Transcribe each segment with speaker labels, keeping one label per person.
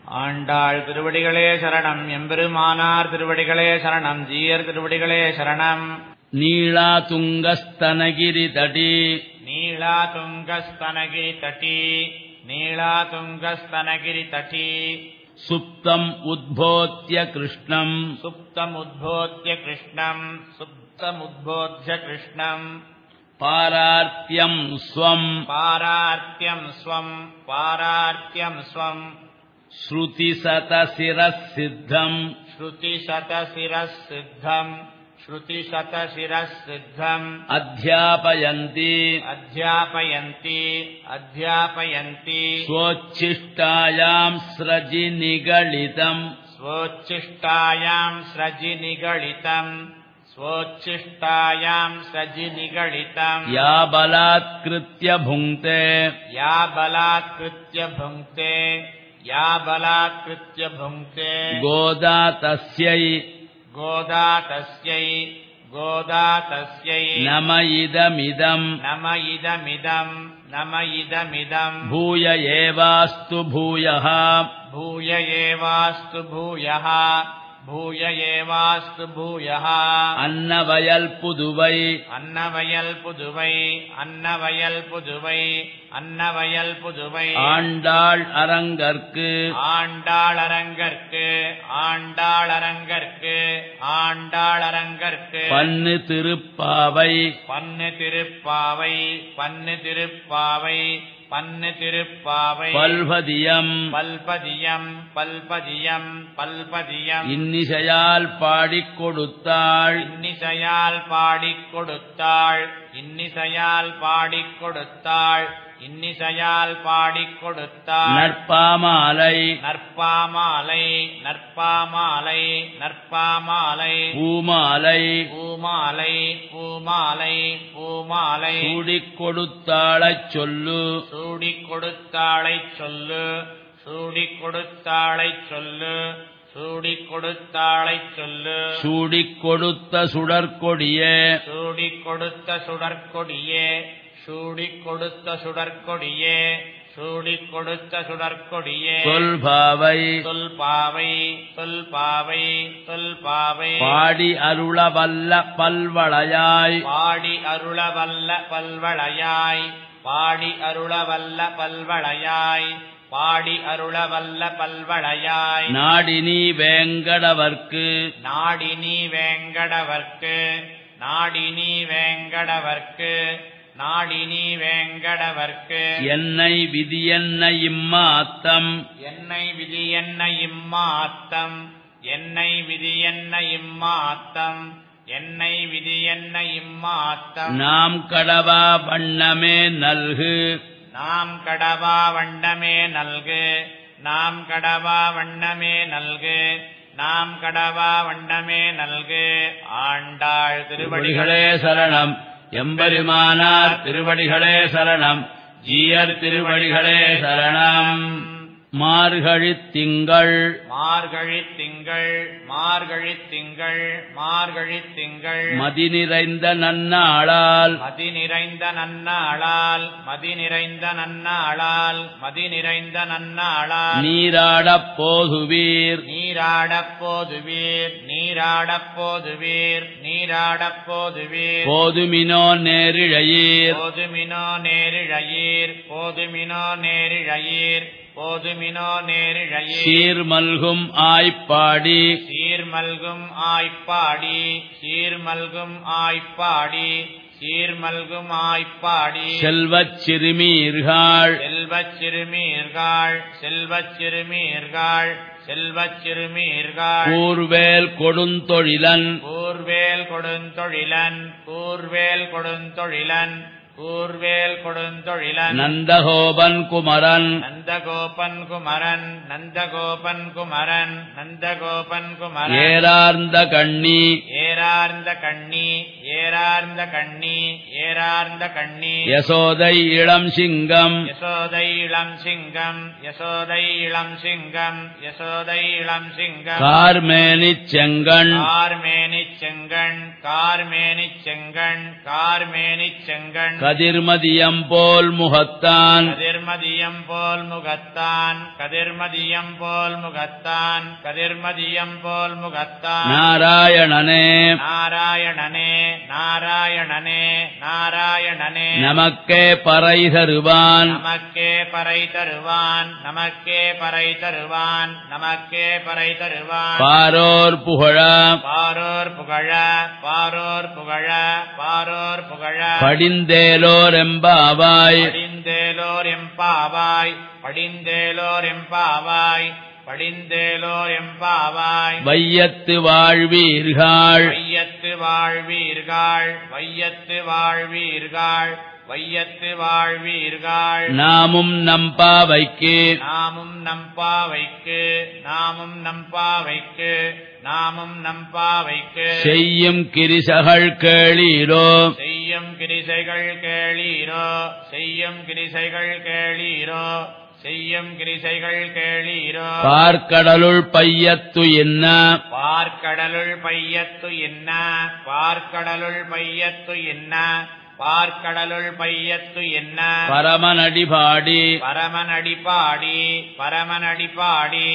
Speaker 1: ஆண்டாள் திருவடிகளே சரணம். எம்பெருமானார் திருவடிகளே சரணம். ஜீயர் திருவடிகளே சரணம்.
Speaker 2: நீளாதுங்கஸ்தனகிரி தடி
Speaker 1: நீளாதுங்கஸ்தனகிரி தட்டி நீளாதுங்கஸ்தனகிரி தட்டி
Speaker 2: சுப்தம் உத்போத்ய கிருஷ்ணம்
Speaker 1: சுப்தமுத்போத்ய கிருஷ்ணம் சுப்தமுத்போத்ய கிருஷ்ணம்
Speaker 2: பாரார்த்தியம் ஸ்வம்
Speaker 1: பாரார்த்தியம் ஸ்வம் பாரார்த்தியம் ஸ்வம்
Speaker 2: ஸ்ருதிசதசிரசித்தம்
Speaker 1: ஸ்ருதிசதசிரசித்தம் ஸ்ருதிசதசிரசித்தம்
Speaker 2: அத்யாபயந்தி
Speaker 1: அத்யாபயந்தி அத்யாபயந்தி
Speaker 2: ஸ்வோச்சிஷ்டாயாம் ஸ்ரஜி நிகளிதம்
Speaker 1: ஸ்வோச்சிஷ்டாயாம் ஸ்ரஜி நிகளிதம் ஸ்வோச்சிஷ்டாயாம் ஸ்ரஜி நிகளிதம்
Speaker 2: யா பலாத்கிருத்ய புங்க்தே
Speaker 1: யா பலாத்கிருத்ய புங்க்தே யா பலாத்கிருத்ய புங்க்தே
Speaker 2: கோதா தஸ்யை
Speaker 1: கோதா தஸ்யை கோதா தஸ்யை
Speaker 2: நம இதமிதம்
Speaker 1: நம இதமிதம் நம இதமிதம்
Speaker 2: பூய ஏவாஸ்து பூயः
Speaker 1: பூய ஏவாஸ்து பூயः பூய ஏவாஸ்து பூயः
Speaker 2: அன்னவயல் புதுவை
Speaker 1: அன்னவயல் புதுவை அன்னவயல் புதுவை அன்னவயல் புதுவை
Speaker 2: ஆண்டாள் அரங்கற்கு
Speaker 1: ஆண்டாள் அரங்கற்கு ஆண்டாள் அரங்கற்கு ஆண்டாள் அரங்கற்கு
Speaker 2: பன்னு திருப்பாவை
Speaker 1: பன்னு திருப்பாவை பன்னு திருப்பாவை பன்னு திருப்பாவை
Speaker 2: பல்பதியம்
Speaker 1: பல்பதியம் பல்பதியம் பல்பதியம்
Speaker 2: இன்னிசையால் பாடிக் கொடுத்தாள்
Speaker 1: இன்னிசையால் பாடிக் கொடுத்தாள் இன்னிசையால் பாடிக் கொடுத்தாள் இன்னிசையால் பாடிக் கொடுத்தாள்
Speaker 2: நற்பாமாலை
Speaker 1: நற்பாமாலை நற்பாமாலை நற்பாமாலை
Speaker 2: பூமாலை
Speaker 1: பூமாலை பூமாலை பூமாலை
Speaker 2: சூடிக் கொடுத்தாளைச் சொல்லு
Speaker 1: சூடிக் கொடுத்தாளைச் சொல்லு சூடிக் கொடுத்தாளைச் சொல்லு சூடிக் கொடுத்தாளைச் சொல்லு
Speaker 2: சூடிக் கொடுத்த சுடற்கொடியே
Speaker 1: சூடிக் கொடுத்த சுடற்கொடியே சூடிக் கொடுத்த சுடற்கொடியே சூடிக் கொடுத்த சுடற்கொடியே
Speaker 2: சொல்பாவை
Speaker 1: சொல்பாவை சொல்பாவை சொல்பாவை
Speaker 2: பாடி அருள வல்ல பல்வளையாய்
Speaker 1: பாடி அருளவல்ல பல்வளையாய் பாடி அருளவல்ல பல்வளையாய் பாடி அருளவல்ல பல்வளையாய்
Speaker 2: நாடினி வேங்கடவர்க்கு
Speaker 1: நாடினி வேங்கடவர்க்கு நாடினி வேங்கடவர்க்கு நாடினி வேங்கடவர்க்கு
Speaker 2: என்னை விதியென்ன இம்மாத்தம்
Speaker 1: என்னை விதி என்ன இம்மாத்தம் என்னை விதி என்ன இம்மாத்தம் என்னை விதி என்ன இம்மாத்தம்
Speaker 2: நாம் கடவா வண்ணமே நல்கு
Speaker 1: நாம் கடவா வண்ணமே நல்கு நாம் கடவா வண்ணமே நல்கு நாம் கடவா வண்ணமே நல்கு ஆண்டாள்
Speaker 2: திருவடிகளே சரணம் எம்பெருமானார் திருவடிகளே சரணம் ஜீயர் திருவடிகளே சரணம் மார்கழித் திங்கள்
Speaker 1: மார்கழித் திங்கள் மார்கழித் திங்கள் மார்கழித் திங்கள்
Speaker 2: மதி நிறைந்த நன்னாளால்
Speaker 1: மதி நிறைந்த நன்னாளால் மதி நிறைந்த நன்னாளால் மதி நிறைந்த நன்னாளால்
Speaker 2: நீராடப் போதுவீர்
Speaker 1: நீராடப் போதுவீர் நீராடப் போதுவீர் நீராடப் போதுவீர்
Speaker 2: போதுமினோ நேரிழையீர்
Speaker 1: போதுமினோ நேரிழையீர் போதுமினோ நேரிழையீர் போதுமினோ நேரிழையீர்
Speaker 2: சீர்மல்கும் ஆய்ப்பாடி
Speaker 1: சீர்மல்கும் ஆய்ப்பாடி சீர்மல்கும் ஆய்ப்பாடி சீர்மல்கும் ஆய்ப்பாடி
Speaker 2: செல்வச் சிறுமீர்கள்
Speaker 1: செல்வச் சிறுமீர்கள் செல்வச் சிறுமீர்கள் செல்வச் சிறுமீர்கள்
Speaker 2: கூர்வேல் கொடுந்தொழிலன்
Speaker 1: கூர்வேல் கொடுந்தொழிலன் கூர்வேல் கொடுந்தொழிலன் கூர்வேல் கொடுந்தொழிலன்
Speaker 2: நந்தகோபன் குமரன்
Speaker 1: நந்தகோபன் குமரன் நந்தகோபன் குமரன் நந்தகோபன் குமரன்
Speaker 2: ஏரார்ந்த கண்ணி
Speaker 1: ஏரார்ந்த கண்ணி ஏரார்ந்த கண்ணி ஏரார்ந்த கண்ணி
Speaker 2: யசோதை இளம் சிங்கம்
Speaker 1: யசோதை இளம் சிங்கம் யசோதை இளம் சிங்கம் யசோதை இளம் சிங்கம்
Speaker 2: கார்மேனிச் செங்கண்
Speaker 1: கார்மேனிச் செங்கண் கார்மேனிச் செங்கண் கார்மேனிச் செங்கண்
Speaker 2: கதிர்மதியம் போல் முகத்தான்
Speaker 1: கதிர்மதியம் போல் முகத்தான் கதிர்மதியம் போல் முகத்தான் கதிர்மதியம் போல் முகத்தான்
Speaker 2: நாராயணனே
Speaker 1: நாராயணனே நாராயணனே நாராயணனே
Speaker 2: நமக்கே பறை தருவான்
Speaker 1: நமக்கே பறை தருவான் நமக்கே பறை தருவான் நமக்கே பறை தருவான்
Speaker 2: பாரோர் புகழ
Speaker 1: பாரோர் புகழ பாரோர் புகழ பாரோர் புகழ
Speaker 2: படிந்தேலோர் எம்பாவாய்
Speaker 1: படிந்தேலோர் எம்பாவாய் படிந்தேலோர் எம்பாவாய் படிந்தேலோர் எம்பாவாய்
Speaker 2: வையத்து வாழ்வீர்கள்
Speaker 1: வையத்து வாழ்வீர்கள் வையத்து வாழ்வீர்கள் வையத்து வாழ்வீர்கள்
Speaker 2: நாமும் நம்பாவைக்கு
Speaker 1: நாமும் நம்பாவைக்கு நாமும் நம்பாவைக்கு நாமும் நம்பாவைக்கு
Speaker 2: செய்யும் கிரிசகள் கேளீரோ
Speaker 1: செய்யும் கிரிசைகள் கேளீரோ செய்யும் கிரிசைகள் கேளீரோ செய்யும் கிரிசைகள் கேளீரோ
Speaker 2: பார்க்கடலுள் பையத்து என்ன
Speaker 1: பார்க்கடலுள் பையத்து என்ன பார்க்கடலுள் பையத்து என்ன பார்க்கடலுள் பையத்து என்ன
Speaker 2: பரமனடிபாடி
Speaker 1: பரமனடிபாடி பரமனடிபாடி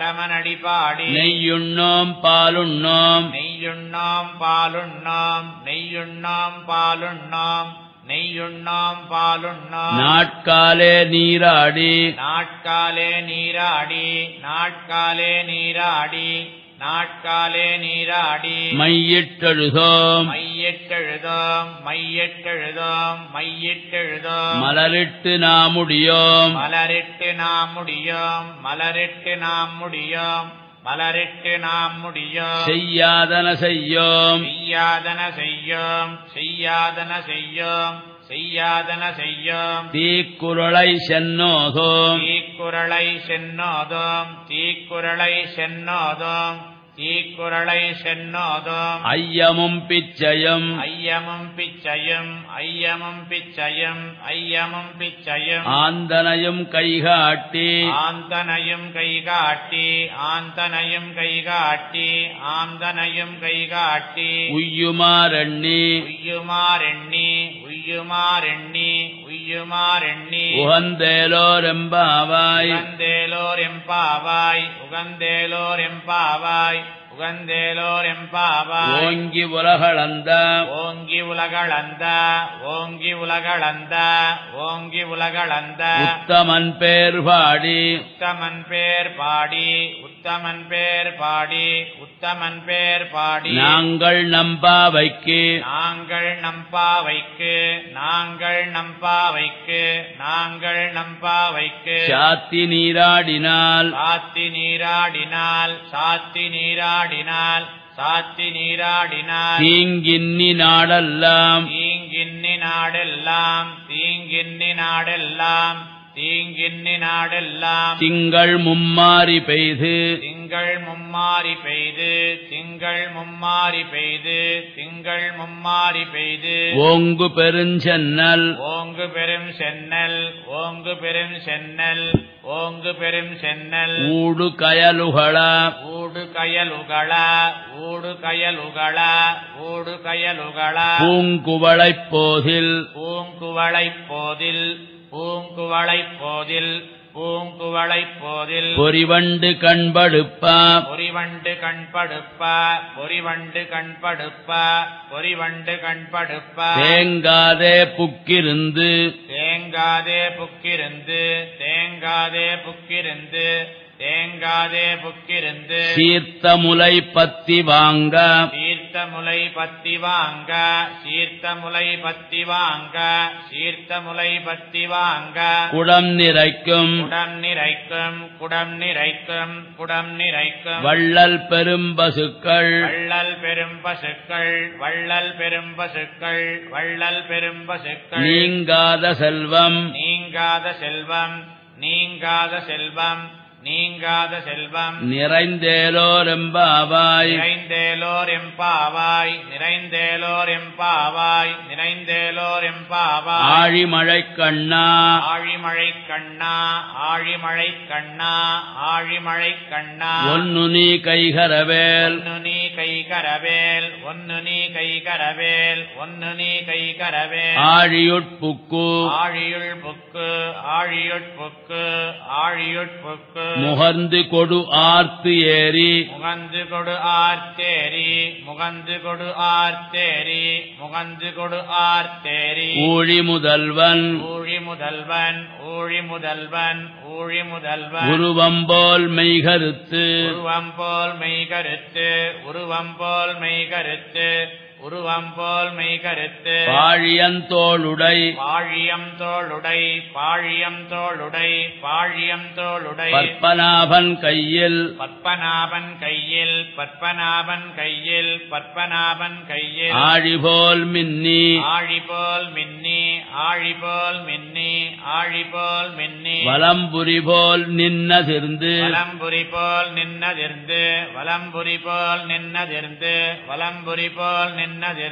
Speaker 1: பரமனடிபாடி
Speaker 2: நெய்யுண்ணோம் பாலுண்ணோம்
Speaker 1: நெய்யுண்ணோம் பாலுண்ணோம் நெய்யுண்ணோம் பாலுண்ணோம் நெய்யுண்ணோம் பாலுண்ணோம்
Speaker 2: நாட்காலே நீராடி
Speaker 1: நாட்காலே நீராடி நாட்காலே நீராடி நாட்காலே நீராடி
Speaker 2: மையிட்டெழுதோம்
Speaker 1: மையிட்டெழுதோம் மையிட்டெழுதோம் மையிட்டெழுதோம்
Speaker 2: மலரிட்டு நாமுடியோம்
Speaker 1: மலரிட்டு நாம் முடியோம் மலரிட்டு நாம் முடியோம் மலரிட்டு நாம் முடியோம்
Speaker 2: செய்யாதன செய்யோம்
Speaker 1: செய்யாதன செய்யோம் செய்யாதன செய்யோம் செய்யாதன செய்யோம்
Speaker 2: தீக்குறளை சென்னோதோம்
Speaker 1: தீக்குறளை சென்னோதோம் தீக்குறளை சென்னோதோம் தீக்குறளை சென்னோதோம்
Speaker 2: ஐயமும் பிச்சையும்
Speaker 1: ஐயமும் பிச்சையும் ஐயமும் பிச்சையும் ஐயமும் பிச்சையும்
Speaker 2: ஆந்தனையும் கைகாட்டி
Speaker 1: ஆந்தனையும் கைகாட்டி ஆந்தனையும் கைகாட்டி ஆந்தனையும் கைகாட்டி
Speaker 2: உய்யுமாறெண்ணி
Speaker 1: உய்யுமாறெண்ணி உய்யுமாறெண்ணி உய்யுமாறெண்ணி
Speaker 2: உகந்தேலோர் எம்பாவாய்
Speaker 1: உகந்தேலோர் எம்பாவாய் உகந்தேலோர் எம்பாவாய் உகந்தேலோர் எம்பாவாய்
Speaker 2: ஓங்கி உலகளந்த
Speaker 1: ஓங்கி உலகளந்த ஓங்கி உலகளந்த ஓங்கி உலகளந்த
Speaker 2: உத்தமன் பேர் பாடி
Speaker 1: உத்தமன் பேர் பாடி உத்தமன் பேர் பாடி உத்தமன் பேர் பாடி
Speaker 2: நாங்கள் நம்பாவைக்கு
Speaker 1: நாங்கள் நம்பாவைக்கு நாங்கள் நம்பாவைக்கு நாங்கள் நம்பாவைக்கு
Speaker 2: சாத்தி நீராடினால்
Speaker 1: சாத்தி நீராடினால் சாத்தி நீராடினால் சாத்தி நீராடினால்
Speaker 2: தீங்கின்னி நாடெல்லாம்
Speaker 1: தீங்கின்னி நாடெல்லாம் தீங்கின்னி நாடெல்லாம் தீங்கின்னி நாடெல்லாம்
Speaker 2: திங்கள் மும்மாரி பெய்து
Speaker 1: திங்கள் மும்மாரி பெய்து திங்கள் மும்மாரி பெய்து திங்கள் மும்மாரி பெய்து
Speaker 2: ஓங்கு பெருஞ்சென்னல்
Speaker 1: ஓங்கு பெரும் சென்னல் ஓங்கு பெரும் சென்னல் ஓங்கு பெரும் சென்னல்
Speaker 2: ஊடு கயலுகள
Speaker 1: ஊடு கயலுகள ஊடு கயலுகள ஊடு கயலுகள
Speaker 2: பூங்குவளைப் போதில்
Speaker 1: பூங்குவளைப் போதில் பூங்குவளைப் போதில் பூங்குவளைப் போதில்
Speaker 2: பொறிவண்டு கண்படுப்ப
Speaker 1: பொறிவண்டு கண்படுப்ப பொறிவண்டு கண்படுப்ப பொறிவண்டு கண்படுப்ப
Speaker 2: தேங்காதே புக்கிருந்து
Speaker 1: தேங்காதே புக்கிருந்து தேங்காதே புக்கிருந்து தேங்காதே புக்கிருந்து
Speaker 2: சீர்த்த முலை பத்தி வாங்க
Speaker 1: சீர்த்த முலை பத்தி வாங்க சீர்த்த முலை பத்தி வாங்க சீர்த்த முலை பத்தி வாங்க
Speaker 2: குடம் நிறைக்கும்
Speaker 1: குடம் நிறைக்கும் குடம் நிறைக்கும் குடம் நிறைக்கும்
Speaker 2: வள்ளல் பெரும் பசுக்கள்
Speaker 1: வள்ளல் பெரும் பசுக்கள் வள்ளல் பெரும் பசுக்கள் வள்ளல் பெரும் பசுக்கள்
Speaker 2: நீங்காத செல்வம்
Speaker 1: நீங்காத செல்வம் நீங்காத செல்வம் நீங்காத செல்வம்
Speaker 2: நிறைந்தேலோர் எம்பாவாய்
Speaker 1: நிறைந்தேலோர் எம்பாவாய் நிறைந்தேலோர் எம்பாவாய் நிறைந்தேலோர் எம்பாவாய்
Speaker 2: ஆழிமழை கண்ணா
Speaker 1: ஆழிமழை கண்ணா ஆழிமழை கண்ணா ஆழிமழை கண்ணா
Speaker 2: ஒன்னு நீ கைகரவேல்
Speaker 1: ஒன்னு நீ கைகரவேல் ஒன்னு நீ கைகரவேல் ஒன்னு நீ கைகரவேல்
Speaker 2: ஆழியுட்புக்கு
Speaker 1: ஆழியுள் புக்கு ஆழியுட்புக்கு ஆழியுட்புக்கு
Speaker 2: முகர்ந்து கொடு ஆர்த்து ஏறி
Speaker 1: முகந்து கொடு ஆர்த்தேரி முகந்து கொடு ஆர்த்தேரி முகந்து கொடு ஆர்த்தேரி
Speaker 2: ஊழி முதல்வன்
Speaker 1: ஊழி முதல்வன் ஊழி முதல்வன் ஊழி முதல்வன்
Speaker 2: உருவம்போல் மெய்கருத்து
Speaker 1: உருவம் போல் மெய்கருத்து உருவம் போல் மெய்கருத்து உருவம் போல் மெய்கருத்து
Speaker 2: பாழியந்தோளுடை
Speaker 1: பாழியம் தோளுடை பாழியம் தோளுடை பாழியம் தோளுடை
Speaker 2: பற்பநாபன் கையில்
Speaker 1: பத்மநாபன் கையில் பத்மநாபன் கையில் பத்மநாபன் கையில்
Speaker 2: ஆழிபோல் மின்னி
Speaker 1: ஆழிபோல் மின்னி ஆழிபோல் மின்னி ஆழிபோல் மின்னி
Speaker 2: வலம்புரி போல் நின்னதிர்ந்து
Speaker 1: வலம்புரி போல் நின்னதிர்ந்து வலம்புரி போல் நின்னதிர்ந்து வலம்புரி போல் நின்னதிர்ந்து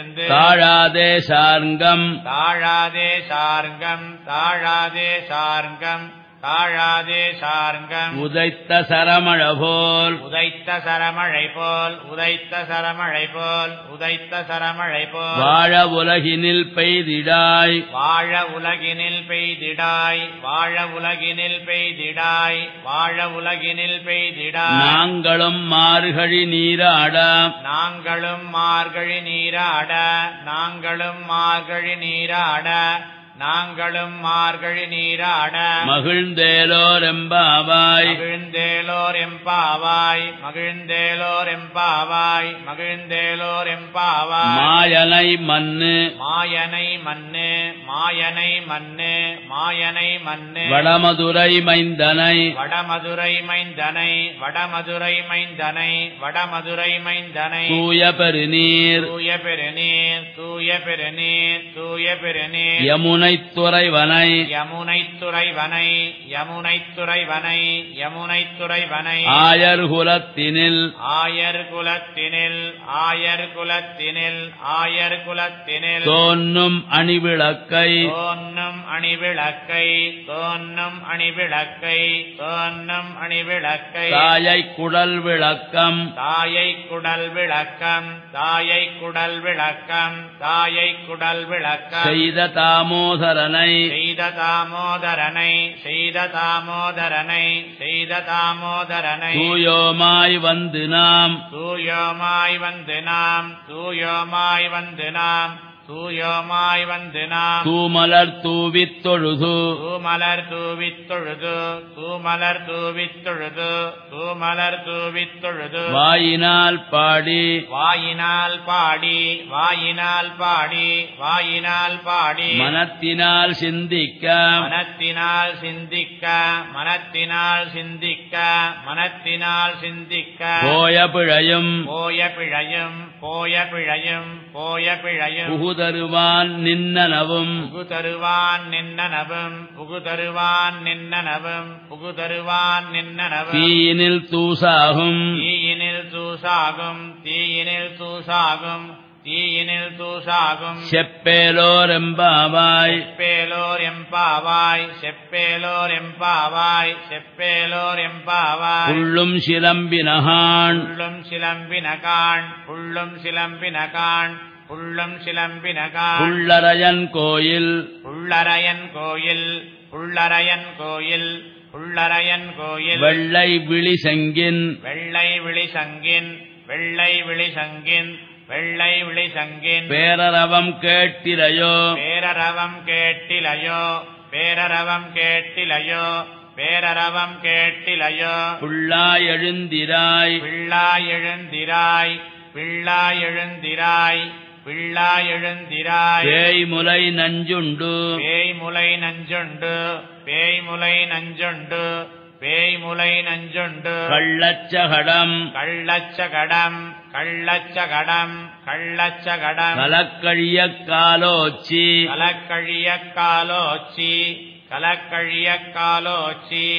Speaker 2: தாழாதே சார்ங்கம்
Speaker 1: தாழாதே சார்ங்கம் தாழாதே சார்ங்கம் தாழாதே சார்ங்கம்
Speaker 2: உதைத்த சரமழ போல்
Speaker 1: உதைத்த சரமழை போல் உதைத்த சரமழை போல் உதைத்த சரமழை போல்
Speaker 2: வாழ உலகினில் பெய்திடாய்
Speaker 1: வாழ உலகினில் பெய்திடாய் வாழ உலகினில் பெய்திடாய் வாழ உலகினில் பெய்திடாய்
Speaker 2: நாங்களும் மார்கழி நீராட
Speaker 1: நாங்களும் மார்கழி நீராட நாங்களும் மார்கழி நீராட நாங்களும் மார்கழி நீராட
Speaker 2: மகிழ்ந்தேலோர் எம்பாவாய்
Speaker 1: மகிழ்ந்தேலோர் எம்பாவாய் மகிழ்ந்தேலோர் எம்பாவாய் மகிழ்ந்தேலோர் எம்பாவாய்
Speaker 2: மாயனை மண்ணு
Speaker 1: மாயனை மண்ணு மாயனை மண்ணு மாயனை மண்ணு
Speaker 2: வடமதுரை மைந்தனை
Speaker 1: வடமதுரை மைந்தனை வடமதுரை மைந்தனை வடமதுரை மைந்தனை
Speaker 2: தூய பெருநீர்
Speaker 1: தூய பெருநீர் தூய பெருநீர் தூய பெருநீர்
Speaker 2: யமுனை துறைவனை
Speaker 1: யமுனை துறைவனை யமுனை துறைவனை யமுனை துறைவனை
Speaker 2: ஆயர் குலத்தினில்
Speaker 1: ஆயர் குலத்தினில் ஆயர் குலத்தினில் ஆயர் குலத்தினில்
Speaker 2: தோன்னும் அணிவிளக்கை
Speaker 1: தோன்னும் அணிவிளக்கை தோன்னும் அணிவிளக்கை தோன்னும் அணிவிளக்கை
Speaker 2: தாயை குடல் விளக்கம்
Speaker 1: தாயை குடல் விளக்கம் தாயை குடல் விளக்கம் தாயை குடல் விளக்கம்
Speaker 2: செய்த தாமோதரனை
Speaker 1: செய்த தாமோதரனை செய்த தாமோதரனை செய்த தாமோதரனை
Speaker 2: தூயோமாய் வந்து நாம்
Speaker 1: தூயோமாய் வந்து நாம் தூயோமாய் வந்து நாம் தூயோமாய் வந்து நாம்
Speaker 2: தூமலர் தூவித் தொழுது
Speaker 1: தூமலர் தூவித் தொழுது தூமலர் தூவித் தொழுது தூமலர் தூவித் தொழுது
Speaker 2: வாயினால் பாடி
Speaker 1: வாயினால் பாடி வாயினால் பாடி வாயினால் பாடி
Speaker 2: மனத்தினால் சிந்திக்க
Speaker 1: மனத்தினால் சிந்திக்க மனத்தினால் சிந்திக்க மனத்தினால் சிந்திக்க
Speaker 2: போய பிழையும்
Speaker 1: போய பிழையும் போய பிழையும் போய பிழையும்
Speaker 2: புகுதருவான் நின்னனவும்
Speaker 1: புகுதருவான் நின்னனவும் புகுதருவான் நின்னனவும் புகுதருவான் நின்னனவும்
Speaker 2: தீயினில் தூசாகும்
Speaker 1: தீயினில் தூசாகும் தீயினில் தூசாகும் தீயினில் தூசாகும்
Speaker 2: செப்பேலோர் எம்பாவாய்
Speaker 1: செப்பேலோர் எம்பாவாய் செப்பேலோர் எம்பாவாய் செப்பேலோர் எம்பாவாய்
Speaker 2: புள்ளும் சிலம்பினகான்
Speaker 1: புள்ளும் சிலம்பினகான் புள்ளும் சிலம்பினகான் புள்ளும் சிலம்பினகான்
Speaker 2: புள்ளரையன் கோயில்
Speaker 1: புள்ளரையன் கோயில் புள்ளரையன் கோயில் புள்ளரையன் கோயில்
Speaker 2: வெள்ளை விழி செங்கின்
Speaker 1: வெள்ளை விழி சங்கின் வெள்ளை விழி சங்கின் வெள்ளை விழி சங்கின்
Speaker 2: பேரரவம் கேட்டிரையோ
Speaker 1: பேரரவம் கேட்டிலையோ பேரரவம் கேட்டிலையோ பேரரவம் கேட்டிலையோ
Speaker 2: புள்ளாய் எழுந்திராய்
Speaker 1: பிள்ளாய் எழுந்திராய் பிள்ளாய் எழுந்திராய் பிள்ளாய் எழுந்திராய்
Speaker 2: பேய்முலை நஞ்சுண்டு
Speaker 1: பேய்முலை நஞ்சுண்டு பேய்முலை நஞ்சுண்டு பேய்முலை நஞ்சுண்டு
Speaker 2: கள்ளச்சகடம்
Speaker 1: கள்ளச்சகடம் கள்ளச்சகடம் கள்ளச்சகடம்
Speaker 2: கலக்கழிய காலோச்சி
Speaker 1: கலக்கழிய காலோச்சி கலக்கழிய காலோச்சி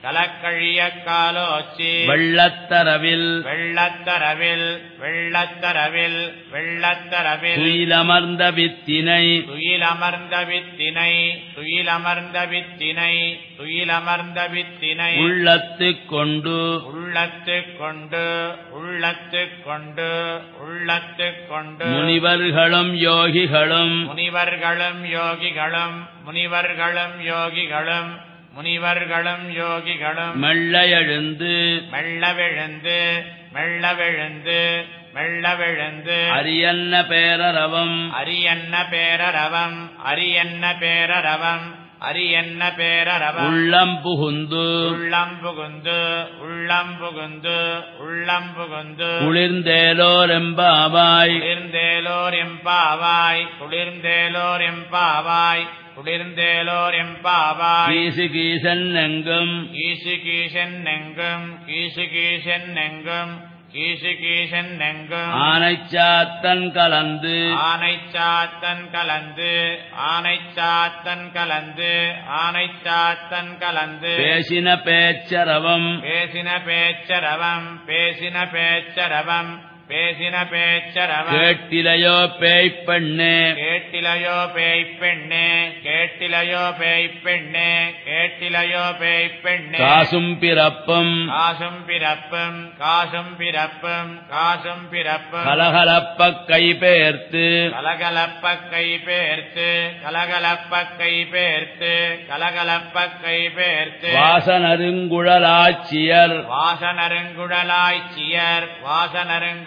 Speaker 1: கலக்கழியக் காலோச்சி
Speaker 2: வெள்ளத்தரவில்
Speaker 1: வெள்ளத்தரவில் வெள்ளத்தரவில் வெள்ளத்தரவில்
Speaker 2: துயிலமர்ந்த வித்தினை
Speaker 1: துயிலமர்ந்த வித்தினை துயிலமர்ந்த வித்தினை துயிலமர்ந்த வித்தினை
Speaker 2: உள்ளத்துக் கொண்டு
Speaker 1: உள்ளத்துக் கொண்டு உள்ளத்துக் கொண்டு உள்ளத்துக் கொண்டு
Speaker 2: முனிவர்களும் யோகிகளும்
Speaker 1: முனிவர்களும் யோகிகளும் முனிவர்களும் யோகிகளும் முனிவர்களும் யோகிகளும்
Speaker 2: மெல்ல எழுந்து
Speaker 1: மெல்லவெழுந்து மெல்லவெழுந்து மெல்லவெழுந்து
Speaker 2: அரியன்ன பேரரவம்
Speaker 1: அரியன்ன பேரரவம் அரியன்ன பேரரவம் அரியன்ன பேரரவம்
Speaker 2: உள்ளம் புகுந்து
Speaker 1: உள்ளம் புகுந்து உள்ளம் புகுந்து உள்ளம் புகுந்து
Speaker 2: குளிர்ந்தேலோர் எம்பாவாய்
Speaker 1: குளிர்ந்தேலோர் எம்பாவாய் குளிர்ந்தேலோர் எம்பாவாய் குளிர்ந்தேலோர் எம்பாவாய்
Speaker 2: கீசு கீசன் எங்கும்
Speaker 1: கீசு கீசன் எங்கும் கீசு கீசன் எங்கும் கீசு கீசன் எங்கும்
Speaker 2: ஆனைச்சாத்தன் கலந்து
Speaker 1: ஆனைச்சாத்தன் கலந்து ஆனைச்சாத்தன் கலந்து ஆனைச்சாத்தன் கலந்து
Speaker 2: பேசின பேச்சரவம்
Speaker 1: பேசின பேச்சரவம் பேசின பேச்சரவம் பேசின பேச்சரவம்
Speaker 2: கேட்டிலையோ பேய்ப்பெண்ணே
Speaker 1: கேட்டிலையோ பேய்ப்பெண்ணே கேட்டிலையோ பேய்ப்பெண்ணே கேட்டிலையோ பேய்ப்பெண்ணே
Speaker 2: காசும் பிறப்பும்
Speaker 1: காசும் பிறப்பும் காசும் பிறப்பும் காசும் பிறப்பும்
Speaker 2: கலகலப்ப கைபேர்த்து
Speaker 1: கலகலப்ப கை பேர்த்து கலகலப்ப கை பேர்த்து கலகலப்ப கை பேர்த்து
Speaker 2: வாசனருங்குழலாட்சியர்
Speaker 1: வாசனருங்குழலாய்ச்சியர் வாசனருங்குழலாய்ச்சியர்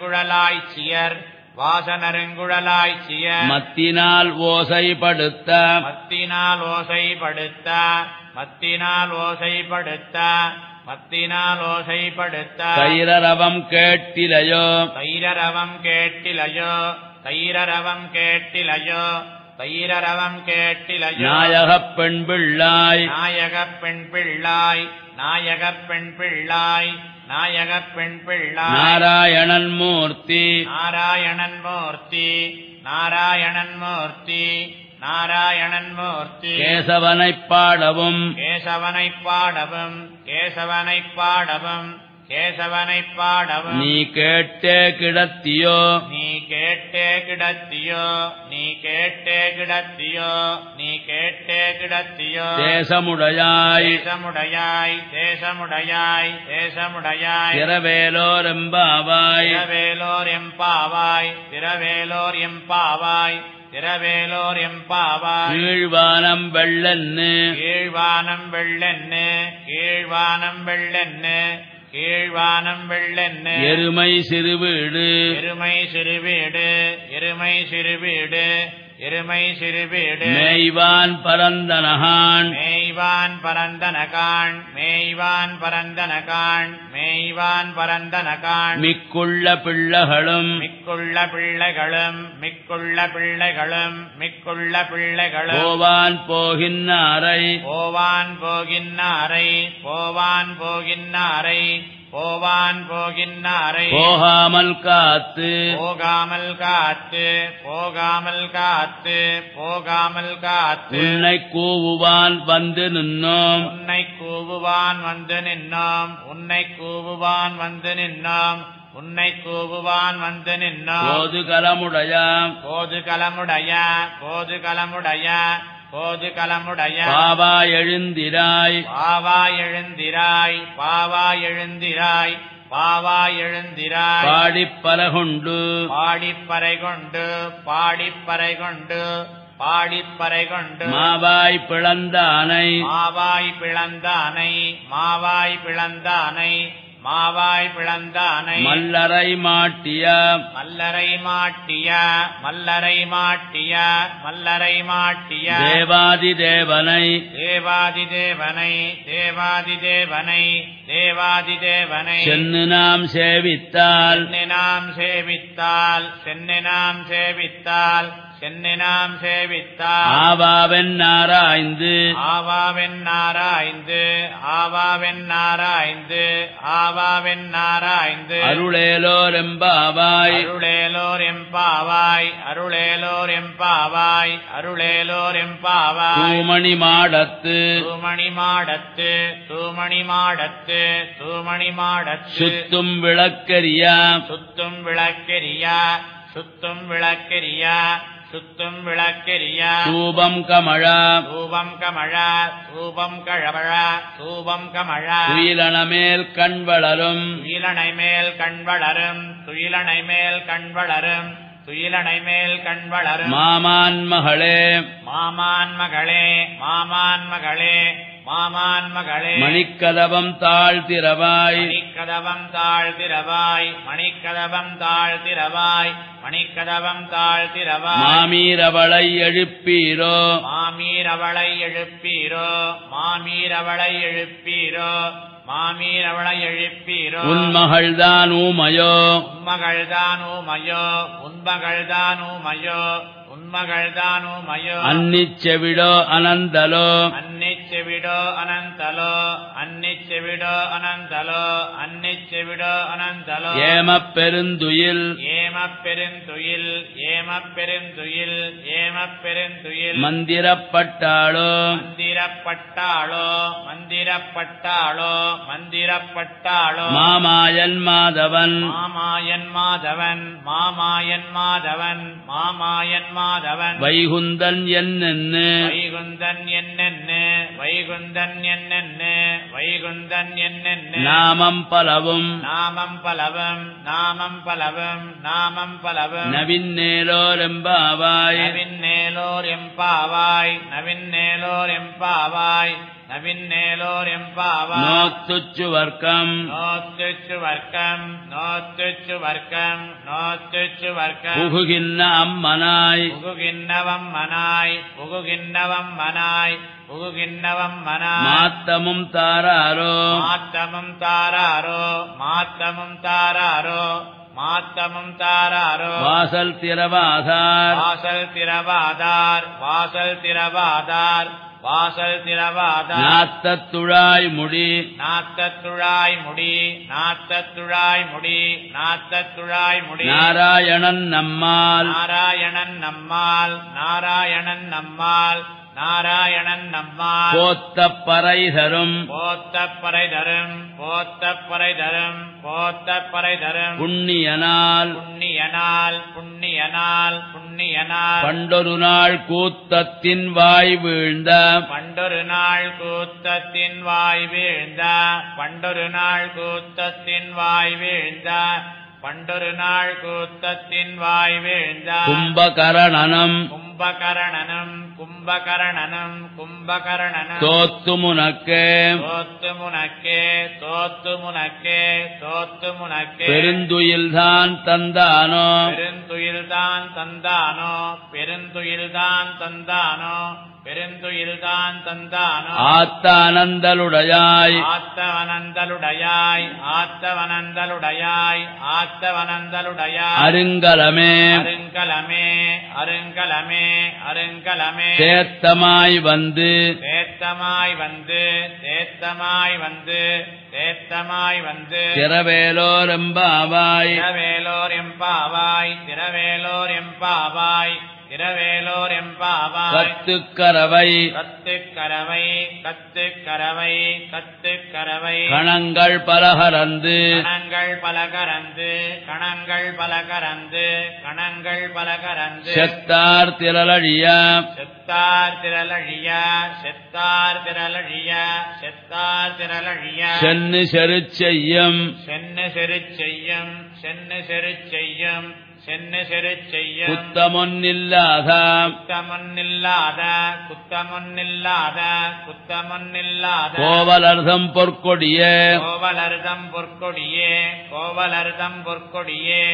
Speaker 1: வாசனருங்குழலாய்ச்சியர்
Speaker 2: மத்தினால் ஓசைப்படுத்த
Speaker 1: மத்தினால் ஓசைப்படுத்த மத்தினால் ஓசைப்படுத்த மத்தினால் ஓசைப்படுத்த
Speaker 2: தைரரவம் கேட்டிலையோ
Speaker 1: தைரரவம் கேட்டிலையோ தைரரவம் கேட்டிலையோ தைரரவம் கேட்டிலையோ
Speaker 2: நாயகப் பெண் பிள்ளாய்
Speaker 1: நாயகப் பெண் பிள்ளாய் நாயகப் பெண் பிள்ளாய் நாயகப் பெண் பிள்ளாய்
Speaker 2: நாராயணன் மூர்த்தி
Speaker 1: நாராயணன் மூர்த்தி நாராயணன் மூர்த்தி நாராயணன் மூர்த்தி
Speaker 2: கேசவனைப் பாடவும்
Speaker 1: கேசவனைப் பாடவும் கேசவனைப் பாடவும் கேசவனைப் பாடவும்
Speaker 2: நீ கேட்டே கிடத்தியோ
Speaker 1: நீ கேட்டே கிடத்தியோ நீ கேட்டே கிடத்தியோ நீ கேட்டே கிடத்தியோ
Speaker 2: தேசமுடையாய்
Speaker 1: தேசமுடையாய் தேசமுடையாய் தேசமுடையாய்
Speaker 2: திரவேலோர் எம்பாவாய்
Speaker 1: திரவேலோர் எம்பாவாய் திரவேலோர் எம்பாவாய் திரவேலோர் எம்பாவாய்
Speaker 2: கீழ்வானம் வெள்ளன்னு
Speaker 1: கீழ்வானம் வெள்ளென்னு கீழ்வானம் வெள்ளென்னு கீழ்வானம் வெள்ளென்னு
Speaker 2: எருமை சிறுவீடு
Speaker 1: எருமை சிறுவீடு எருமை சிறுவீடு எருமை சிறுவீடு
Speaker 2: மேய்வான் பரந்தனகான்
Speaker 1: மேய்வான் பரந்தனகான் மேய்வான் பரந்தனகான் மேய்வான் பரந்தனகான்
Speaker 2: மிக்குள்ள பிள்ளைகளும்
Speaker 1: மிக்குள்ள பிள்ளைகளும் மிக்குள்ள பிள்ளைகளும் மிக்குள்ள பிள்ளைகளும்
Speaker 2: போவான் போகின்னாரை
Speaker 1: போவான் போகின்னாரை போவான் போகின்னாரை போவான் போகின்னாரை
Speaker 2: போகாமல் காத்து
Speaker 1: போகாமல் காத்து போகாமல் காத்து போகாமல் காத்து
Speaker 2: உன்னை கூவுவான் வந்து நின்னோம்
Speaker 1: உன்னை கூவுவான் வந்து நின்னோம் உன்னை கூவுவான் வந்து நின்னோம் உன்னை கூவுவான் வந்து நின்னோம்
Speaker 2: போது கலமுடையாம்
Speaker 1: கோது கலமுடைய கோது கலமுடைய கோது கலமுடைய
Speaker 2: பாவா எழுந்திராய்
Speaker 1: பாவா எழுந்திராய் பாவா எழுந்திராய் பாவா எழுந்திராய்
Speaker 2: பாடிப்பல கொண்டு
Speaker 1: பாடிப்பறை கொண்டு பாடிப்பறை கொண்டு பாடிப்பறை கொண்டு
Speaker 2: மாவாய் பிளந்தானை
Speaker 1: மாவாய் பிளந்தானை மாவாய் பிளந்தானை மாவாய் பிளந்தானை
Speaker 2: மல்லரை மாட்டிய
Speaker 1: மல்லரை மாட்டிய மல்லரை மாட்டிய மல்லரை மாட்டிய
Speaker 2: தேவாதி தேவனை
Speaker 1: தேவாதி தேவனை தேவாதி தேவனை தேவாதி தேவனை
Speaker 2: சென்னு நாம் சேவித்தால்
Speaker 1: சென்னை நாம் சேவித்தால் சென்னை நாம் சேவித்தால் சென்னினாம் சேவித்தார்
Speaker 2: ஆவாவென்னாராய்ந்து
Speaker 1: ஆவாவென்னாராய்ந்து ஆவாவென்னாராய்ந்து ஆவாவென்னாராய்ந்து
Speaker 2: அருளேலோரெம்பாவாய்
Speaker 1: அருளேலோர் எம்பாவாய் அருளேலோர் எம்பாவாய் அருளேலோர் எம்பாவாய்
Speaker 2: தூமணி மாடத்து
Speaker 1: தூமணி மாடத்து தூமணி மாடத்து தூமணி மாடத்து
Speaker 2: சுத்தும் விளக்கரியா
Speaker 1: சுத்தும் விளக்கெரியா சுத்தும் விளக்கெரியா சுத்தும் விளக்கெரியா
Speaker 2: தூபம் கமழா
Speaker 1: தூபம் கமழ தூபம் கழவழ தூபம் கமழ
Speaker 2: துயிலணமேல் கண் வளரும்
Speaker 1: துயிலணை மேல் கண் வளரும் துயிலணை மேல் கண் வளரும் துயிலணை மேல் கண் வளரும்
Speaker 2: மாமான் மகளே
Speaker 1: மாமான் மகளே மாமான் மகளே மாமான் மகளே
Speaker 2: மணிக்கதவம் தாழ்த்திரவாய்
Speaker 1: மணிக்கதவம் தாழ்த்திரவாய் மணிக்கதவம் தாழ்த்திரவாய் மணிக்கதவம் தாழ்த்திரவாய்
Speaker 2: மாமீரவளை எழுப்பீரோ
Speaker 1: மாமீரவளை எழுப்பீரோ மாமீரவளை எழுப்பீரோ மாமீரவளை எழுப்பீரோ
Speaker 2: உன்மகள்தான் ஊமையோ
Speaker 1: உன்மகள்தான் ஊமையோ உன்மகள்தான் ஊமையோ உன்மகள்தான் ஊமையோ
Speaker 2: அன்னிச்செவிடோ அனந்தலோ
Speaker 1: அன்னிச்செவிடோ அனந்தலோ அன்னிச்செவிடோ அனந்தலோ அன்னிச்செவிடோ அனந்தலோ
Speaker 2: ஏமப் பெருந்துயில்
Speaker 1: ஏமப் பெருந்துயில் ஏமப் பெருந்துயில் ஏமப் பெருந்துயில்
Speaker 2: மந்திரப்பட்டாளோ
Speaker 1: மந்திரப்பட்டாளோ மந்திரப்பட்டாளோ மந்திரப்பட்டாளோ
Speaker 2: மாமாயன் மாதவன்
Speaker 1: மாமாயன் மாதவன் மாமாயன் மாதவன் மாமாயன் மாதவன்
Speaker 2: வைகுந்தன் என்னென்னு
Speaker 1: வைகுந்தன் என்னென்னு வைகுந்தன் என்னென்னு வைகுந்தன் என்னென்னு
Speaker 2: நாமம் பலவும்
Speaker 1: நாமம் பலவும் நாமம் பலவும் நாமம் பலவும்
Speaker 2: நவின்னேலோரெம்பாவாய்
Speaker 1: நவின்னேலோர் எம்பாவாய் நவின்னேலோர் எம்பாவாய் நவின்னேலோர் எம்பாவாய்
Speaker 2: நோத்துச்சு வர்க்கம்
Speaker 1: நோத்துச்சு வர்க்கம் நோத்துச்சு வர்க்கம் நோத்துச்சு வர்க்கம்
Speaker 2: புகுகின்ன அம்மனாய்
Speaker 1: புகுகின்னவம் மனாய் புகுகின்னவம் மனாய் புகுகின்னவம் மனாய்
Speaker 2: மாத்தமும் தாராரோ
Speaker 1: மாத்தமும் தாராரோ மாத்தமும் தாராரோ மாத்தமும் தாராரோ
Speaker 2: வாசல் திரவாதார்
Speaker 1: வாசல் திரவாதார் வாசல் திரவாதார் வாசல் திரவாதார்
Speaker 2: நாத்தத்துழாய் முடி
Speaker 1: நாத்தத்துழாய் முடி நாத்தத்துழாய் முடி நாத்தத்துழாய் முடி
Speaker 2: நாராயணன் நம்மால்
Speaker 1: நாராயணன் நம்மால் நாராயணன் நம்மால் நாராயணன் நம்மால்
Speaker 2: போத்த பறை தரும்
Speaker 1: போத்தப்பறை தரும் போத்தப்பறை தரும் போத்தப்பறை தரும்
Speaker 2: புண்ணியனால்
Speaker 1: புண்ணியனால் புண்ணியனால் புண்ணியனால்
Speaker 2: பண்டொரு நாள் கூத்தத்தின் வாய் வீழ்ந்த
Speaker 1: பண்டொரு நாள் கூத்தத்தின் வாய் வீழ்ந்த பண்டொரு நாள் கூத்தத்தின் வாய் வீழ்ந்த பண்டொரு நாள் கூத்தத்தின் வாய் வீழ்ந்த
Speaker 2: கும்பகரணனம்
Speaker 1: கும்பகரணனும் கும்பகரணனும் கும்பகரணனும்
Speaker 2: தோத்து முனக்கே
Speaker 1: தோத்து முனக்கே தோத்து முனக்கே தோத்து முனக்கே
Speaker 2: பெருந்துயில்தான் தந்தானோ
Speaker 1: பெருந்துயில்தான் தந்தானோ பெருந்துயில்தான் தந்தானோ பெருந்துயில்தான் தந்தானோ
Speaker 2: ஆத்தானந்தலுடையாய்
Speaker 1: ஆத்தவனந்தலுடையாய் ஆத்தவனந்தலுடையாய் ஆத்தவனந்தலுடையாய்
Speaker 2: அருங்கலமே
Speaker 1: அருங்கலமே அருங்கலமே அருங்கலமே
Speaker 2: சேத்தமாய் வந்து
Speaker 1: தேத்தமாய் வந்து தேத்தமாய் வந்து தேத்தமாய் வந்து
Speaker 2: திரவேலோரெம்பாவாய்
Speaker 1: திரவேலோர் எம்பாவாய் திரவேலோர் எம்பாவாய் திரவேலோர் எம்பாவாய்
Speaker 2: கத்துக்கரவை
Speaker 1: கத்துக்கரவை கத்துக்கரவை கத்துக்கரவை
Speaker 2: கணங்கள் பலகரந்து
Speaker 1: கணங்கள் பலகரந்து கணங்கள் பலகரந்து கணங்கள் பலகரந்து
Speaker 2: செத்தார் திரளழிய
Speaker 1: செத்தார் திரளழிய செத்தார் திரளழிய செத்தார் திரளழிய
Speaker 2: சென்னு செருச்செய்யும்
Speaker 1: சென்னு செருச்செய்யும் சென்னு செருச்செய்யும் சென்னு செருச்செய்யும்
Speaker 2: குத்தமொன்னில்லாத
Speaker 1: குத்தமொன்னில்லாத குத்தமொன்னில்லாத குத்தமொன்னில்லாத
Speaker 2: கோவலர்தம் பொற்கொடிய
Speaker 1: கோவலர்தம் பொற்கொடியே கோவலர்தம் பொற்கொடியே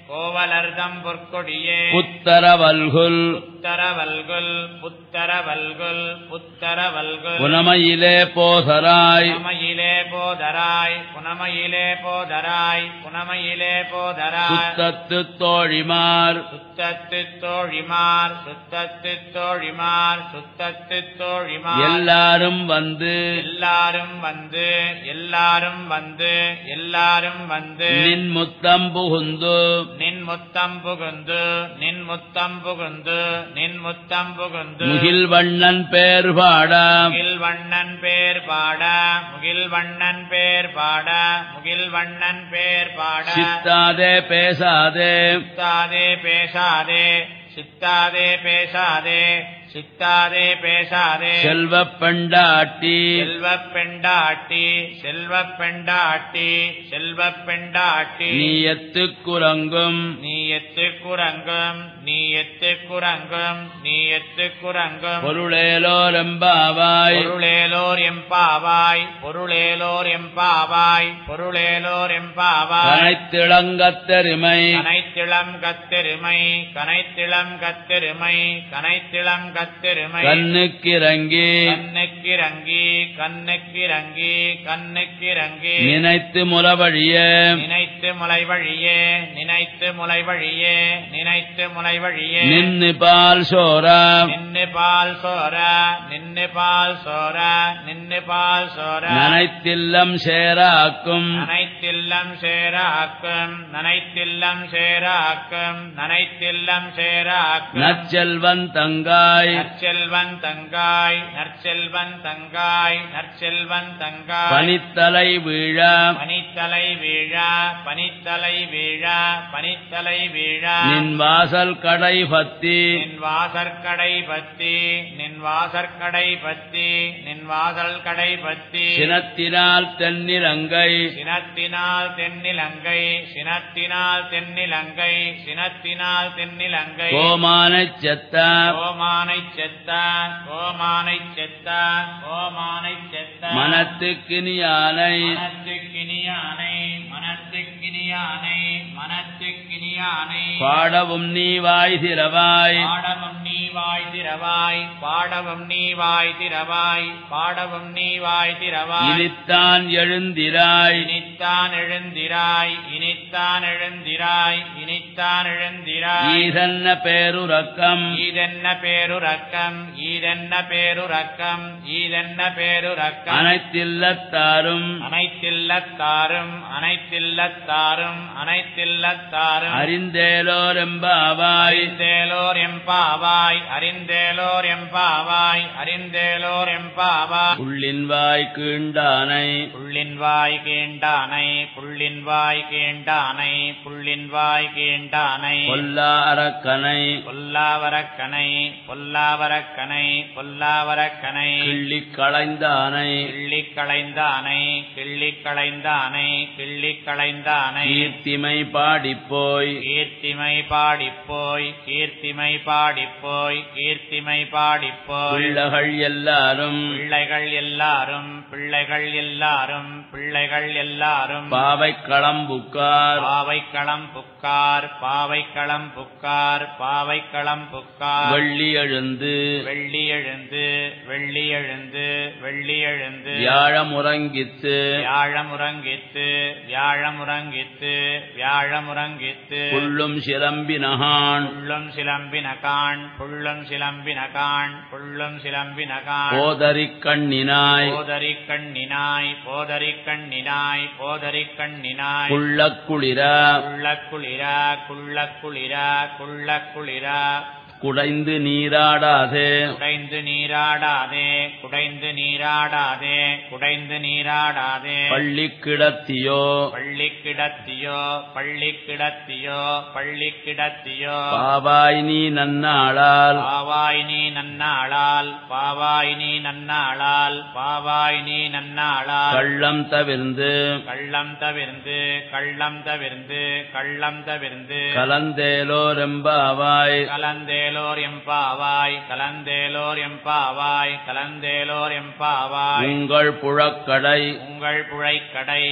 Speaker 1: கோவலர்தம் பொற்கொடியே
Speaker 2: புத்தரவல்குல்
Speaker 1: புத்தரவல்குல் புத்தரவல்குல் புத்தரவல்குல்
Speaker 2: புனமையிலே போசராய்
Speaker 1: புனமையிலே போதராய் புனமையிலே போதராய் புனமையிலே போதராய்
Speaker 2: சுத்தத்து தோழிமார்
Speaker 1: சுத்தத்து தோழிமார் சுத்தத்து தோழிமார் சுத்தத்து தோழிமார்
Speaker 2: எல்லாரும் வந்து
Speaker 1: எல்லாரும் வந்து எல்லாரும் வந்து எல்லாரும் வந்து
Speaker 2: நின் முத்தம் புகுந்து
Speaker 1: நின் முத்தம் புகுந்து நின் முத்தம் புகுந்து நின் முத்தம் புகுந்து
Speaker 2: முகில் வண்ணன் பேர் பாட
Speaker 1: முகில் வண்ணன் பேர் பாட முகில் வண்ணன் பேர் பாட முகில் வண்ணன் பேர் பாட
Speaker 2: சித்தாதே பேசாதே
Speaker 1: சித்தாதே பேசாதே சித்தாதே பேசாதே சித்தாதே பேசாதே
Speaker 2: செல்வப் பெண்டாட்டி
Speaker 1: செல்வப் பெண்டாட்டி செல்வப் பெண்டாட்டி செல்வப் பெண்டாட்டி
Speaker 2: நீ எத்துக் குரங்கும்
Speaker 1: நீ எத்துக் குரங்கும் நீ எத்துக் குரங்கும் நீ எத்துக் குரங்கும்
Speaker 2: பொருளேலோர் எம்பாவாய்
Speaker 1: பொருளேலோர் எம்பாவாய் பொருளேலோர் எம்பாவாய் பொருளேலோர் எம்பாவாய்
Speaker 2: கனைத்திளங்கத்தெருமை
Speaker 1: கனைத்திளம் கத்தெருமை கனைத்திளம் கத்தெருமை கனைத்திளம் கத்தெருமை
Speaker 2: கண்ணுக்கிறங்கி
Speaker 1: கண்ணுக்கிறங்கி கண்ணுக்கிறங்கி கண்ணுக்கிறங்கி
Speaker 2: நினைத்து முலவழிய
Speaker 1: நினைத்து முளை வழியே நினைத்து முளை வழியே நினைத்து முளை வழியே
Speaker 2: நின்னு பால் சோர
Speaker 1: நின்னு பால் சோர நின்னு பால் சோர நின்னு பால் சோர
Speaker 2: நனைத்தில்லம் சேராக்கும்
Speaker 1: நனைத்தில்லம் சேராக்கும் நனைத்தில்லம் சேராக்கும் நனைத்தில்லம் சேராக்கும்
Speaker 2: நற்செல்வன் தங்காய்
Speaker 1: நற்செல்வன் தங்காய் நற்செல்வன் தங்காய் நற்செல்வன் தங்காய்
Speaker 2: பனித்தலை வீழ
Speaker 1: பனித்தலை வீழ பனித்தலை வீழ பனித்தலை வீழ
Speaker 2: நின் வாசல் கடை பத்தி
Speaker 1: நின் வாசற்கடை பத்தி நின் வாசற்கடை பத்தி நின் வாசல் கடை பத்தி
Speaker 2: சினத்தினால் தென்னிலங்கை
Speaker 1: சினத்தினால் தென்னிலங்கை சினத்தினால் தென்னிலங்கை சினத்தினால் தென்னிலங்கை
Speaker 2: கோமானைச் செத்த
Speaker 1: கோமானைச் செத்த கோமானைச் செத்த கோமானைச் செத்த
Speaker 2: மனத்துக்கினியானை
Speaker 1: மனத்துக்கினியானை மனத்துக்கினியானை மனத்துக்கினியானை
Speaker 2: பாடவும் நீ வாய் திறவாய்
Speaker 1: பாடவும் நீ வாய் திறவாய் பாடவும் நீ வாய் திறவாய் பாடவும் நீ வாய் திறவாய்
Speaker 2: இனித்தான் எழுந்திராய்
Speaker 1: இனித்தான் எழுந்திராய் இனித்தான் எழுந்திராய் இனித்தான் எழுந்திராய்
Speaker 2: ஈதன்ன பேருரக்கம்
Speaker 1: ஈதென்ன பேருரக்கம் ஈதென்ன பேருரக்கம் ஈதென்ன பேருரக்கம்
Speaker 2: அனைத்தில்லத்தாரும்
Speaker 1: அனைத்தில்லத்தாரும் அனைத்தில்லத்தாரும் அனைத்தில்லத்தாரும்
Speaker 2: அறிந்தேலோர் எம்பாவாய்
Speaker 1: அறிந்தேலோர் எம்பாவாய் அறிந்தேலோர் எம்பாவாய் அறிந்தேலோர் எம்பாவாய்
Speaker 2: உள்ளின் வாய் கீண்டானை
Speaker 1: புள்ளின் வாய் கீண்டானை புள்ளின் வாய் கீண்டானை புள்ளின் வாய் கீண்டானை
Speaker 2: கொல்லா அரக்கனை
Speaker 1: பொல்லாவரக்கனை பொல்லாவரக்கனை பொல்லாவரக்கனை
Speaker 2: கிள்ளிக் களைந்தானை
Speaker 1: கிள்ளிக் களைந்தானை கிள்ளிக் களைந்தானை கிள்ளிக் களைந்தானை
Speaker 2: கீர்த்திமை பாடிப்போய்
Speaker 1: கீர்த்திமை பாடிப்போய் கீர்த்திமை பாடிப்போய் கீர்த்திமை பாடிப்போய்
Speaker 2: பிள்ளைகள் எல்லாரும்
Speaker 1: பிள்ளைகள் எல்லாரும் பிள்ளைகள் எல்லாரும் பிள்ளைகள் எல்லாரும்
Speaker 2: பாவைக்களம் புக்கார்
Speaker 1: பாவைக்களம் புக்கார் பாவைக்களம் புக்கார் பாவைக்களம் புக்கார்
Speaker 2: வெள்ளி எழுந்து
Speaker 1: வெள்ளி எழுந்து வெள்ளி எழுந்து வெள்ளி எழுந்து
Speaker 2: வியாழமுறங்கித்து
Speaker 1: வியாழமுறங்கித்து வியாழமுறங்கித்து வியாழமுறங்கித்து
Speaker 2: புள்ளும் சிலம்பினகான்
Speaker 1: புள்ளும் சிலம்பினகான் புள்ளும் சிலம்பினகான் புள்ளும் சிலம்பினகான்
Speaker 2: போதரிக் கண்ணினாய்
Speaker 1: போதரிக் கண்ணினாய் போதரிக் கண்ணினாய் போதரிக் கண்ணினாய்
Speaker 2: குள்ளக்குளிர
Speaker 1: குள்ளக்குளிரா குள்ளக்குளிரா குள்ளக்குளிரா
Speaker 2: குடைந்து நீராடாதே
Speaker 1: குடைந்து நீராடாதே குடைந்து நீராடாதே குடைந்து நீராடாதே
Speaker 2: பள்ளி கிடத்தியோ
Speaker 1: பள்ளி கிடத்தியோ பள்ளி கிடத்தியோ பள்ளி கிடத்தியோ
Speaker 2: பாவாய் நீ நன்னாளால்
Speaker 1: பாவாய் நீ நன்னாளால் பாவாய் நீ நன்னாளால் பாவாய் நீ நன்னாளால்
Speaker 2: கள்ளம் தவிர்ந்து
Speaker 1: கள்ளம் தவிர்ந்து கள்ளம் தவிர்ந்து கள்ளம் தவிர்ந்து
Speaker 2: கலந்தேலோர் எம்பாவாய்
Speaker 1: கலந்தேலோர் எம்பாவாய் கலந்தேலோர் எம்பாவாய் கலந்தேலோர் எம்பாவாய்
Speaker 2: உங்கள் புழக்கடை
Speaker 1: உங்கள் புழைக்கடை உங்கள்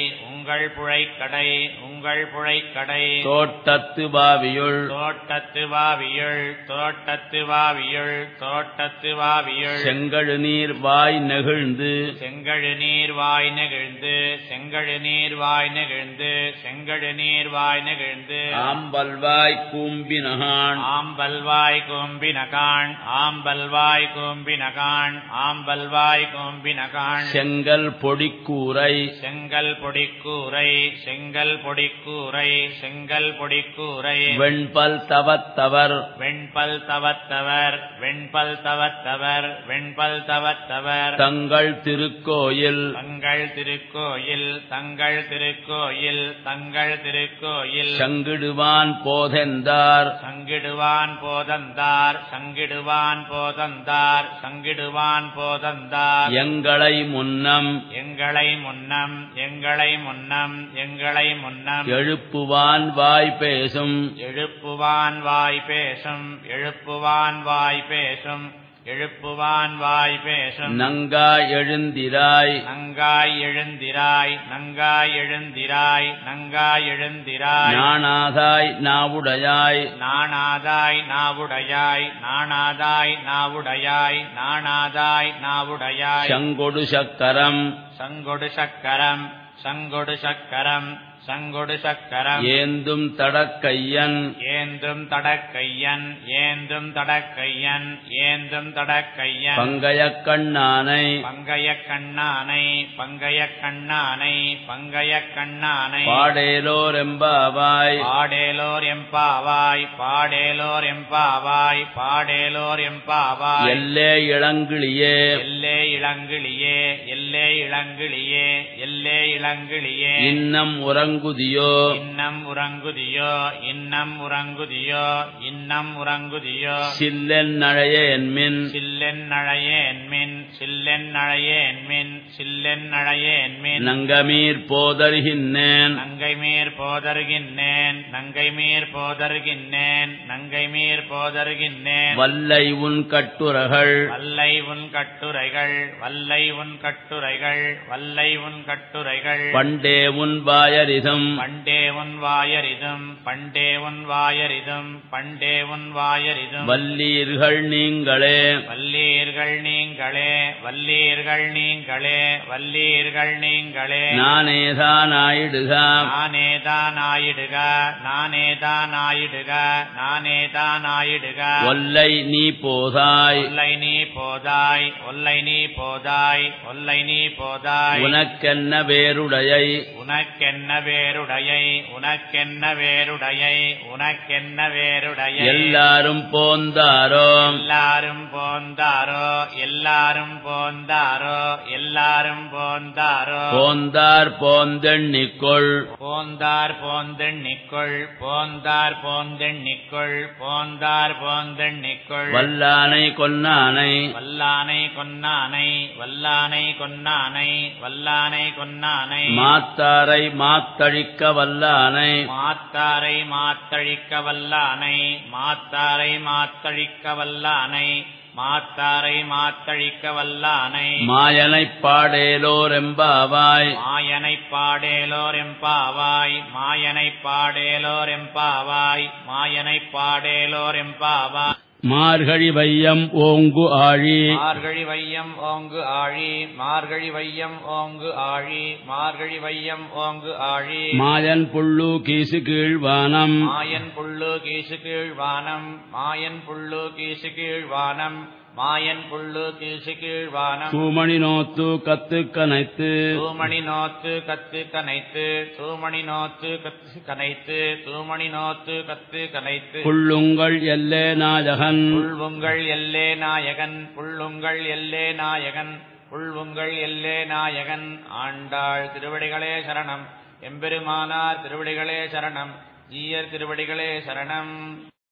Speaker 1: உங்கள் புழைக்கடை உங்கள் புழைக்கடை
Speaker 2: தோட்டத்து வாவியுள்
Speaker 1: தோட்டத்து வாவியுள் தோட்டத்து வாவியுள் தோட்டத்து வாவியுள்
Speaker 2: செங்கழு நீர் வாய் நெகிழ்ந்து
Speaker 1: செங்கழு நீர் வாய் நெகிழ்ந்து செங்கழு நீர் வாய் நெகிழ்ந்து செங்கழு நீர் வாய் நெகிழ்ந்து
Speaker 2: ஆம்பல்வாய் கூம்பினகான்
Speaker 1: ஆம்பல்வாய் கூம்பினகான் ஆம்பல்வாய் கூம்பினகான் ஆம்பல்வாய் கூம்பினகான்
Speaker 2: செங்கல் பொடிக்கூரை
Speaker 1: செங்கல் பொடிக்கூரை செங்கல் பொடிக்கூரை செங்கல் பொடிக்கூரை
Speaker 2: வெண்பல் தவத்தவர்
Speaker 1: வெண்பல் தவத்தவர் வெண்பல் தவத்தவர் வெண்பல் தவத்தவர்
Speaker 2: தங்கள் திருக்கோயில்
Speaker 1: தங்கள் திருக்கோயில் தங்கள் திருக்கோயில் தங்கள் திருக்கோயில்
Speaker 2: சங்கிடுவான் போதெந்தார்
Speaker 1: சங்கிடுவான் போதந்தார் சங்கிடுவான் போதந்தார் சங்கிடுவான் போதந்தார்
Speaker 2: எங்களை முன்னம்
Speaker 1: எங்களை முன்னம் எங்களை முன்னம் எங்களை முன்னம்
Speaker 2: எழுப்புவான் வாய் பேசும்
Speaker 1: எழுப்புவான் வாய் பேசும் எழுப்புவான் வாய் பேசும் எழுப்புவான் வாய் பேசும்
Speaker 2: நங்காய் எழுந்திராய்
Speaker 1: நங்காய் எழுந்திராய் நங்காய் எழுந்திராய் நங்காய் எழுந்திராய்
Speaker 2: நாணாதாய் நாவுடையாய்
Speaker 1: நாணாதாய் நாவுடையாய் நாணாதாய் நாவுடையாய் நாணாதாய் நாவுடையாய்
Speaker 2: சங்கொடு சக்கரம்
Speaker 1: சங்கொடு சக்கரம் சங்கொடு சக்கரம் சங்கொடு சக்கரம்
Speaker 2: ஏந்தும் தடக்கையன்
Speaker 1: ஏந்தும் தடக்கையன் ஏந்தும் தடக்கையன் ஏந்தும் தடக்கையன்
Speaker 2: பங்கயக் கண்ணானை
Speaker 1: பங்கயக் கண்ணானை பங்கயக் கண்ணானை பங்கயக் கண்ணானை
Speaker 2: பாடேலோர் எம்பாவாய்
Speaker 1: பாடேலோர் எம்பாவாய் பாடேலோர் எம்பாவாய் பாடேலோர் எம்பாவாய்
Speaker 2: எல்லே இளங்கிளியே
Speaker 1: எல்லே இளங்கிளியே எல்லே இளங்கிளியே எல்லே இளங்கிளியே
Speaker 2: இன்னம் உறங்குதியோ
Speaker 1: இன்னம் உறங்குதியோ இன்னம் உறங்குதியோ இன்னம் உறங்குதியோ
Speaker 2: சில்லென் நழைய என்மின்
Speaker 1: சில்லென் நழைய என்மின் சில்லென் நழைய என்மின் சில்லென் நழைய என்மின்
Speaker 2: நங்கமீர் போதர்கின்னேன்
Speaker 1: நங்கைமீர் போதர்கின்னேன் நங்கைமீர் போதர்கின்னேன் நங்கைமீர் போதர்கின்னேன்
Speaker 2: வல்லை உன் கட்டுரகள்
Speaker 1: வல்லை உன் கட்டுரைகள் வல்லை உன் கட்டுரைகள் வல்லை உன் கட்டுரைகள்
Speaker 2: பண்டே உன் வாயரிதம்
Speaker 1: பண்டே உன் வாயரிதும் பண்டே உன் வாயரிதும் பண்டே உன் வாயரிதும்
Speaker 2: வல்லீர்கள் நீங்களே
Speaker 1: வல்லீர்கள் நீங்களே வல்லீர்கள் நீங்களே வல்லீர்கள் நீங்களே
Speaker 2: நானேதான் ஆயிடுக
Speaker 1: நானேதான் ஆயிடுக நானேதான் ஆயிடுக நானேதான் ஆயிடுக
Speaker 2: ஒல்லை நீ போதாய்
Speaker 1: ஒல்லை நீ போதாய் ஒல்லை நீ போதாய் ஒல்லை நீ போதாய்
Speaker 2: உனக்கென்ன வேருடையை
Speaker 1: உனக்கென்ன வேருடையை உனக்கென்ன வேருடையை உனக்கென்ன வேருடையை
Speaker 2: எல்லாரும் போந்தாரோ
Speaker 1: எல்லாரும் போந்தாரோ எல்லாரும் போந்தாரோ எல்லாரும் போந்தாரோ
Speaker 2: போந்தார் போந்தெண்ணிக்கொள்
Speaker 1: போந்தார் போந்தெண்ணிக்கொள் போந்தார் போந்தெண்ணிக்கொள் போந்தார் போந்தெண்ணிக்கொள்
Speaker 2: வல்லானை கொன்னானை
Speaker 1: வல்லானை கொன்னானை வல்லானை கொன்னானை வல்லானை கொன்னானை
Speaker 2: மாத்தாரை மாத்தழிக்க வல்லானை
Speaker 1: மாத்தாரை மாத்தழிக்க வல்லானை மாத்தாரை மாத்தழிக்க வல்லானை மாத்தாரை மாத்தழிக்க வல்லானை
Speaker 2: மாயனைப் பாடேலோர் எம்பாவாய்
Speaker 1: மாயனைப் பாடேலோர் எம்பாவாய் மாயனைப் பாடேலோர் எம்பாவாய் மாயனைப் பாடேலோர் எம்பாவாய்
Speaker 2: மார்கழி வையம் ஓங்கு ஆழி
Speaker 1: மார்கழி வையம் ஓங்கு ஆழி மார்கழி வையம் ஓங்கு ஆழி மார்கழி வையம் ஓங்கு ஆழி
Speaker 2: மாயன் புள்ளு கீசு கீழ்வானம்
Speaker 1: மாயன் புள்ளு கீசு கீழ்வானம் மாயன் புள்ளு கீசு கீழ்வானம் மாயன் புள்ளு கீசு கீழ்வானம்
Speaker 2: தூமணி நோத்து கத்து கனைத்து
Speaker 1: தூமணி நோத்து கத்து கனைத்து தூமணி நோத்து கத்து கனைத்து தூமணி நோத்து கத்து கனைத்து
Speaker 2: புள்ளுங்கள் எல்லே நாயகன்
Speaker 1: புள்ளுங்கள் எல்லே நாயகன் புள்ளுங்கள் எல்லே நாயகன் புள்ளுங்கள் எல்லே நாயகன் ஆண்டாள் திருவடிகளே சரணம் எம்பெருமானார் திருவடிகளே சரணம் ஜீயர் திருவடிகளே சரணம்.